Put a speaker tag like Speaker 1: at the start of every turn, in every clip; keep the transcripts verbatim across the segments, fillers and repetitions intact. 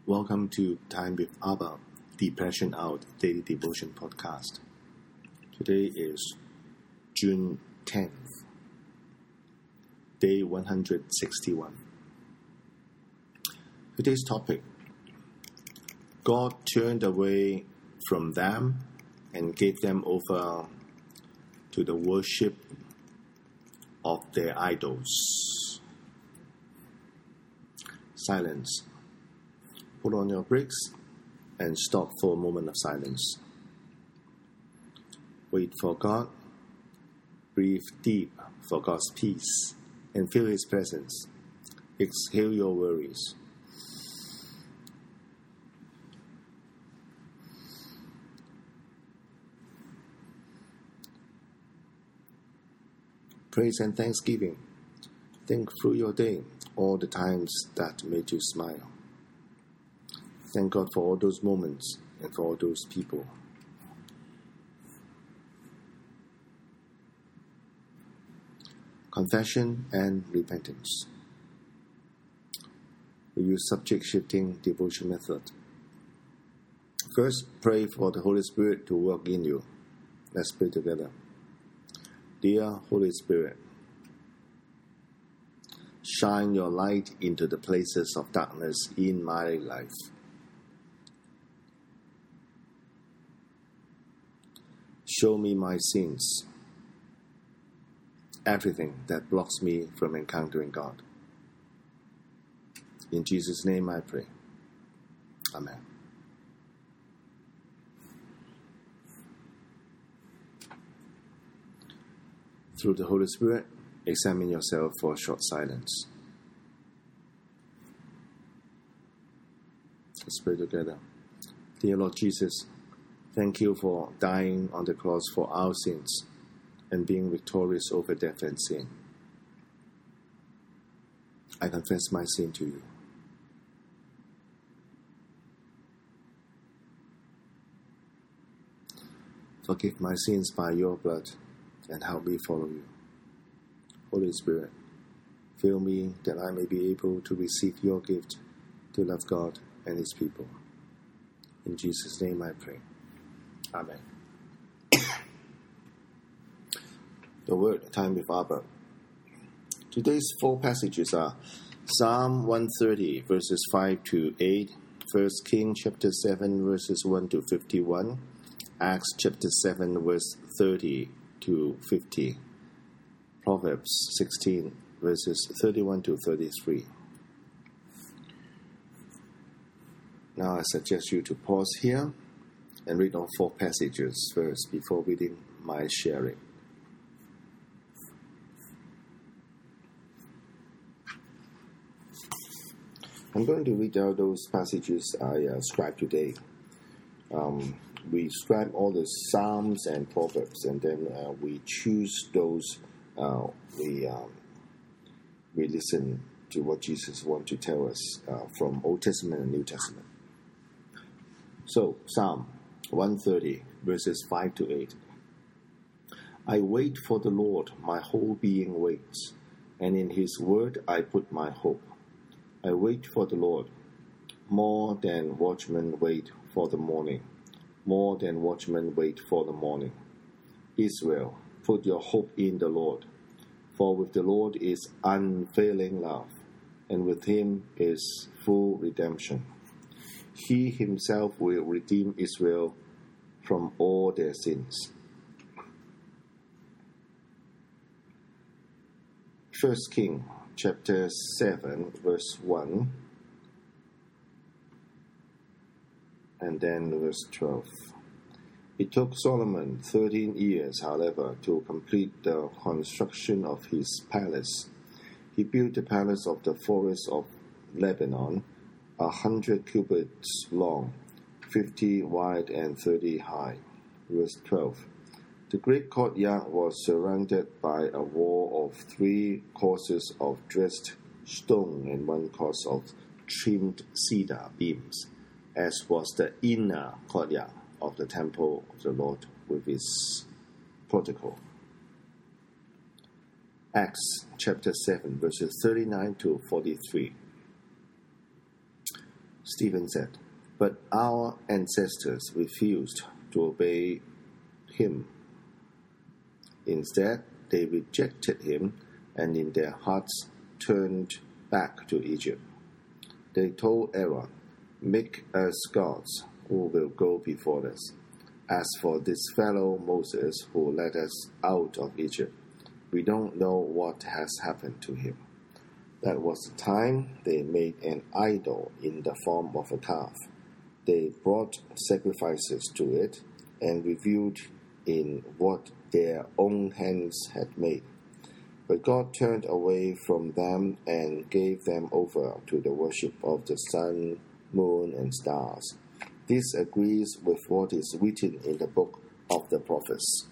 Speaker 1: Welcome to Time with Abba, Depression Out Daily Devotion Podcast. Today is June tenth, day one hundred sixty-one. Today's topic: God turned away from them and gave them over to the worship of their idols. Silence. Put on your brakes and stop for a moment of silence. Wait for God. Breathe deep for God's peace and feel His presence. Exhale your worries. Praise and thanksgiving. Think through your day, all the times that made you smile. Thank God for all those moments and for all those people. Confession and repentance. We use subject-shifting devotion method. First, pray for the Holy Spirit to work in you. Let's pray together. Dear Holy Spirit, shine your light into the places of darkness in my life. Show me my sins, everything that blocks me from encountering God. In Jesus' name I pray. Amen. Through the Holy Spirit, examine yourself for a short silence. Let's pray together. Dear Lord Jesus, thank you for dying on the cross for our sins and being victorious over death and sin. I confess my sin to you. Forgive my sins by your blood and help me follow you. Holy Spirit, fill me that I may be able to receive your gift to love God and His people. In Jesus' name I pray. Amen. The Word, Time with Abba. Today's four passages are Psalm one thirty, verses five to eight, First Kings chapter seven, verses one to fifty-one, Acts chapter seven, verse thirty to fifty, Proverbs sixteen, verses thirty-one to thirty-three. Now I suggest you to pause here and read all four passages first before reading my sharing. I'm going to read out those passages I uh, scribed today. Um, we scribe all the Psalms and Proverbs, and then uh, we choose those uh, we um, we listen to what Jesus wants to tell us uh, from Old Testament and New Testament. So, Psalm one thirty, verses five to eight. I wait for the Lord, my whole being waits, and in His word I put my hope. I wait for the Lord, more than watchmen wait for the morning, more than watchmen wait for the morning. Israel, put your hope in the Lord, for with the Lord is unfailing love, and with Him is full redemption. He Himself will redeem Israel from all their sins. First Kings chapter seven, verse one, and then verse twelve. It took Solomon thirteen years, however, to complete the construction of his palace. He built the palace of the forest of Lebanon, a hundred cubits long, fifty wide and thirty high. Verse twelve. The great courtyard was surrounded by a wall of three courses of dressed stone and one course of trimmed cedar beams, as was the inner courtyard of the temple of the Lord with its portico. Acts chapter seven, verses thirty-nine to forty-three. Stephen said, "But our ancestors refused to obey him. Instead, they rejected him and in their hearts turned back to Egypt. They told Aaron, 'Make us gods who will go before us. As for this fellow Moses who led us out of Egypt, we don't know what has happened to him.' That was the time they made an idol in the form of a calf. They brought sacrifices to it and reveled in what their own hands had made. But God turned away from them and gave them over to the worship of the sun, moon, and stars. This agrees with what is written in the book of the prophets.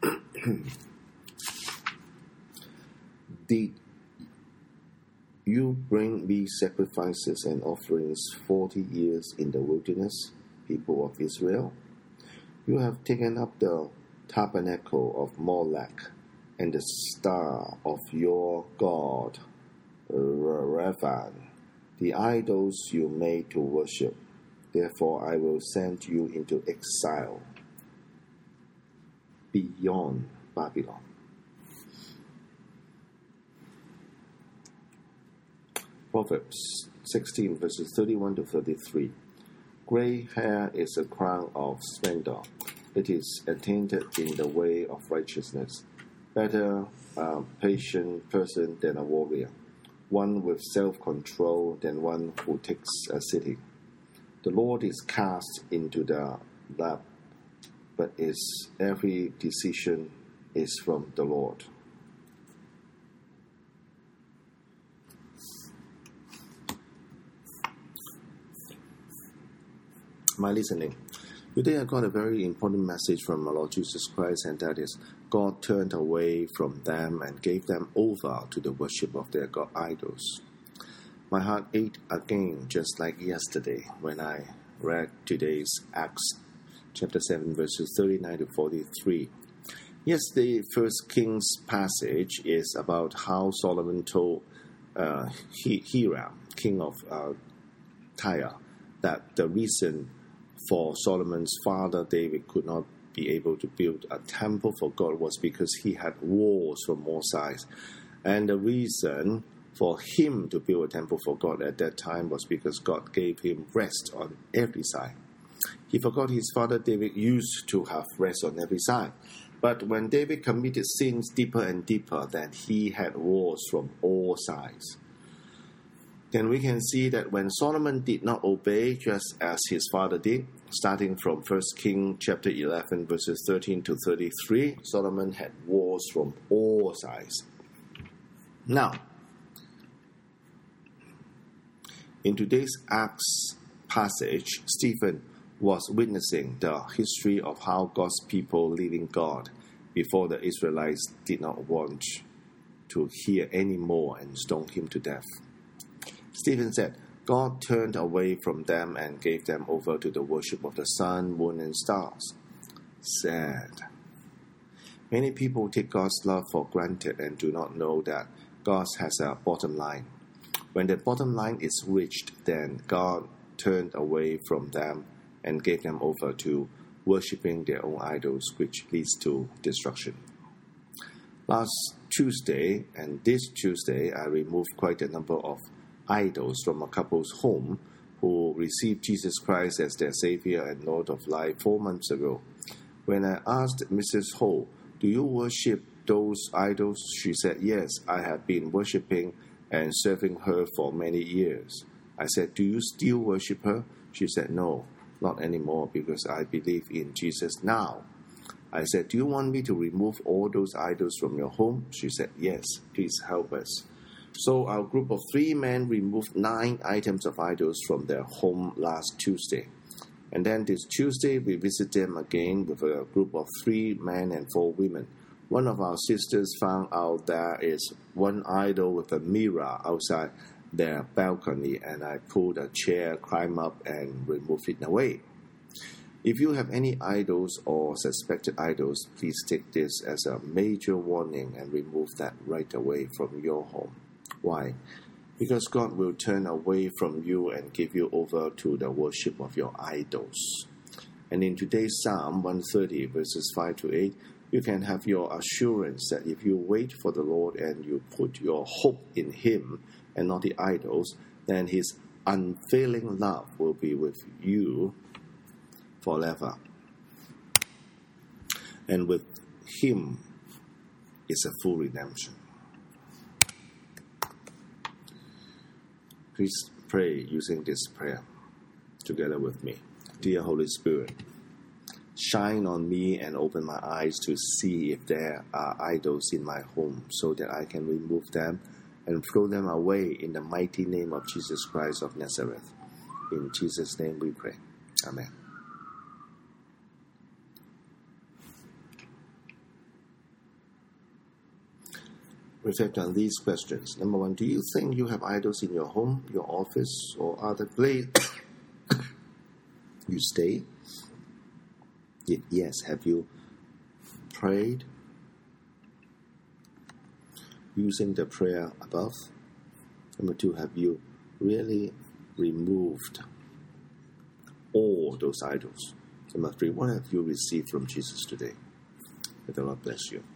Speaker 1: Did you bring me sacrifices and offerings forty years in the wilderness, people of Israel? You have taken up the tabernacle of Molech and the star of your god, Rephan, the idols you made to worship. Therefore I will send you into exile beyond Babylon." Proverbs sixteen, verses thirty-one to thirty-three. Gray hair is a crown of splendor. It is attainted in the way of righteousness. Better a patient person than a warrior, one with self-control than one who takes a city. The Lord is cast into the lap, but his every decision is from the Lord. My listening. Today I got a very important message from our Lord Jesus Christ, and that is, God turned away from them and gave them over to the worship of their god idols. My heart ached again, just like yesterday, when I read today's Acts chapter seven, verses thirty-nine to forty-three. Yesterday, First Kings passage is about how Solomon told uh, Hiram, king of uh, Tyre, that the reason for Solomon's father David could not be able to build a temple for God was because he had walls from all sides. And the reason for him to build a temple for God at that time was because God gave him rest on every side. He forgot his father David used to have rest on every side. But when David committed sins deeper and deeper, then he had walls from all sides. Then we can see that when Solomon did not obey just as his father did, starting from First Kings chapter eleven, verses thirteen to thirty-three, Solomon had walls from all sides. Now, in today's Acts passage, Stephen was witnessing the history of how God's people leaving God before the Israelites did not want to hear any more and stoned him to death. Stephen said, God turned away from them and gave them over to the worship of the sun, moon, and stars. Sad. Many people take God's love for granted and do not know that God has a bottom line. When the bottom line is reached, then God turned away from them and gave them over to worshipping their own idols, which leads to destruction. Last Tuesday and this Tuesday, I removed quite a number of idols from a couple's home who received Jesus Christ as their Savior and Lord of life four months ago. When I asked Missus Ho, "Do you worship those idols?" she said, "Yes, I have been worshiping and serving her for many years." I said, "Do you still worship her?" She said, "No, not anymore, because I believe in Jesus now." I said, "Do you want me to remove all those idols from your home?" She said, "Yes, please help us." So our group of three men removed nine items of idols from their home last Tuesday. And then this Tuesday, we visit them again with a group of three men and four women. One of our sisters found out there is one idol with a mirror outside their balcony, and I pulled a chair, climbed up, and removed it away. If you have any idols or suspected idols, please take this as a major warning and remove that right away from your home. Why? Because God will turn away from you and give you over to the worship of your idols. And in today's Psalm one thirty, verses five to eight, you can have your assurance that if you wait for the Lord and you put your hope in Him and not the idols, then His unfailing love will be with you forever. And with Him is a full redemption. Please pray using this prayer together with me. Dear Holy Spirit, shine on me and open my eyes to see if there are idols in my home so that I can remove them and throw them away in the mighty name of Jesus Christ of Nazareth. In Jesus' name we pray. Amen. Reflect on these questions. Number one, do you think you have idols in your home, your office, or other place you stay? If yes, have you prayed using the prayer above? Number two, have you really removed all those idols? Number three, what have you received from Jesus today? May the Lord bless you.